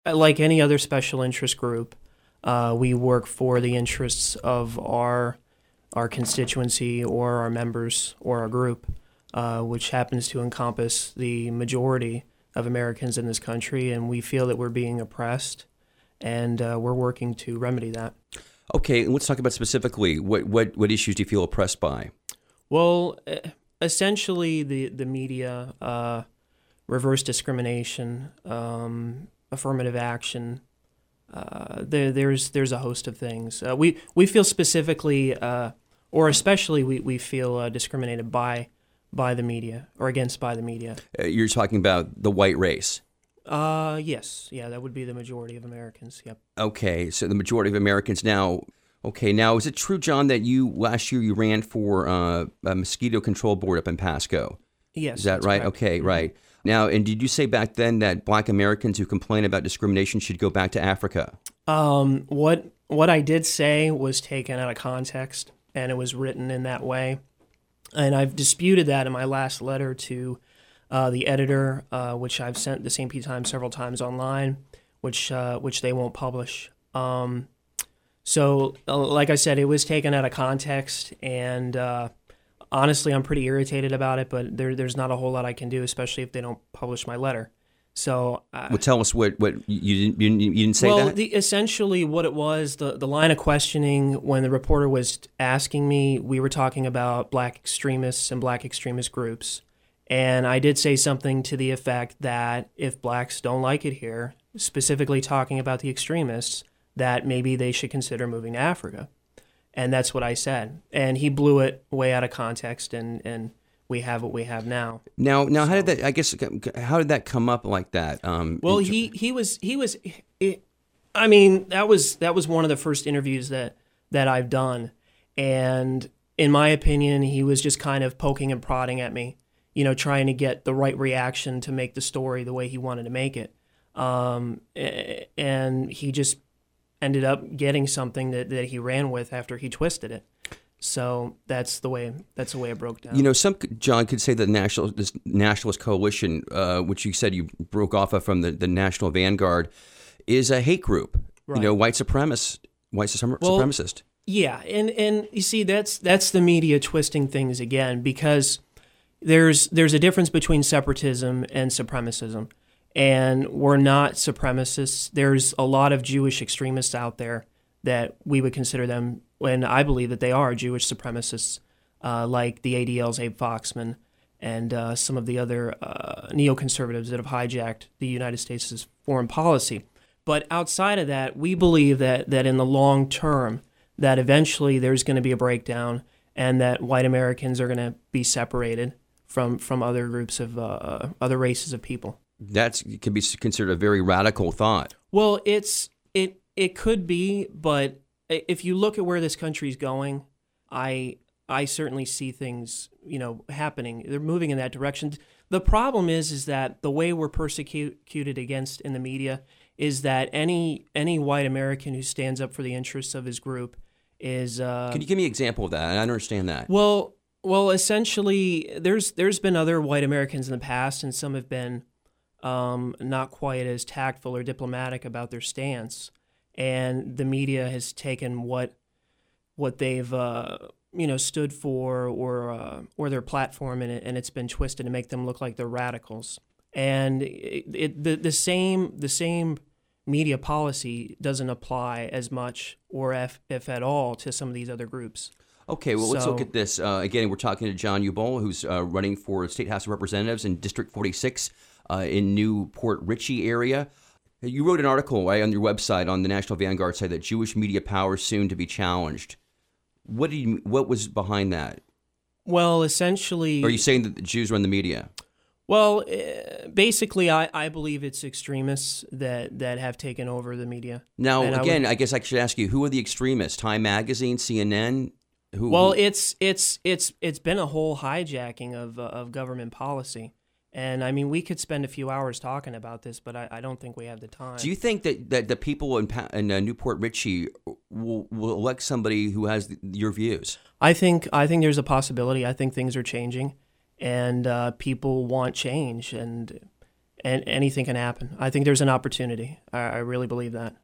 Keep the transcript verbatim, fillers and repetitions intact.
like any other special interest group, uh, we work for the interests of our our constituency or our members or our group, uh, which happens to encompass the majority of Americans in this country, and we feel that we're being oppressed, and uh, we're working to remedy that. Okay, and let's talk about specifically what, what, what issues do you feel oppressed by? Well, essentially the, the media, uh, reverse discrimination, um, affirmative action. Uh, there, there's there's a host of things. Uh, we we feel specifically, uh, or especially, we we feel uh, discriminated by by the media or against by the media. Uh, you're talking about the white race. Uh, yes, yeah, that would be the majority of Americans. Yep. Okay, so the majority of Americans now. Okay, now is it true, John, that you last year you ran for uh, a mosquito control board up in Pasco? Yes. Is that that's right? correct. Okay, Mm-hmm. right. Now, and did you say back then that Black Americans who complain about discrimination should go back to Africa? Um, what what I did say was taken out of context, and it was written in that way, and I've disputed that in my last letter to uh, the editor, uh, which I've sent the Saint Pete Times several times online, which uh, which they won't publish. Um, so, uh, like I said, it was taken out of context, and uh, honestly, I'm pretty irritated about it. But there, there's not a whole lot I can do, especially if they don't publish my letter. So, uh, Well, tell us what, what you didn't you, you didn't say well, that? the, essentially what it was, the, the line of questioning when the reporter was asking me, we were talking about black extremists and black extremist groups. And I did say something to the effect that if blacks don't like it here, specifically talking about the extremists, that maybe they should consider moving to Africa. And that's what I said. And he blew it way out of context, and, and we have what we have now. Now, now, how did that? I guess how did that come up like that? Um, Well, in- he he was he was. It, I mean, that was that was one of the first interviews that that I've done, and in my opinion, he was just kind of poking and prodding at me, you know, trying to get the right reaction to make the story the way he wanted to make it, um, a- and he just ended up getting something that, that he ran with after he twisted it. So that's the way that's the way it broke down. You know, some John could say the national this nationalist coalition, uh, which you said you broke off of from the, the National Vanguard, is a hate group. Right. You know, white supremacist, white suprem- Well, supremacist. Yeah, and, and you see that's that's the media twisting things again, because there's there's a difference between separatism and supremacism, and we're not supremacists. There's a lot of Jewish extremists out there that we would consider them, and I believe that they are Jewish supremacists, uh, like the A D L's Abe Foxman and uh, some of the other uh, neoconservatives that have hijacked the United States' foreign policy. But outside of that, we believe that that in the long term, that eventually there's going to be a breakdown, and that white Americans are going to be separated from from other groups of uh, other races of people. That can be considered a very radical thought. Well, it's it it could be, but if you look at where this country's going, I I certainly see things, you know, happening. They're moving in that direction. The problem is is that the way we're persecuted against in the media is that any any white American who stands up for the interests of his group is. Uh, Can you give me an example of that? I don't understand that. Well, well, essentially, there's there's been other white Americans in the past, and some have been um, not quite as tactful or diplomatic about their stance, and the media has taken what what they've uh, you know stood for or uh, or their platform, and it, and it's been twisted to make them look like they're radicals. And it, it, the the same the same media policy doesn't apply as much, or if, if at all, to some of these other groups. Okay, well, let's So- look at this. Uh, again, we're talking to John Ubol, who's uh, running for State House of Representatives in District forty-six uh, in Newport Richey area. You wrote an article right, on your website on the National Vanguard site that Jewish media power soon to be challenged. What do you? What was behind that? Well, essentially, Are you saying that the Jews run the media? well, uh, basically, I, I believe it's extremists that, that have taken over the media. Now, And I again, would- I, guess I should ask you, who are the extremists? Time Magazine, C N N? Who, Well, who- it's it's it's it's been a whole hijacking of uh, of government policy, and I mean, we could spend a few hours talking about this, but I, I don't think we have the time. do you think that, that the people in, Pa- in uh, Newport Richey will, will elect somebody who has the, your views? I think I think there's a possibility. I think things are changing, and uh, people want change, and and anything can happen. I think there's an opportunity. I, I really believe that.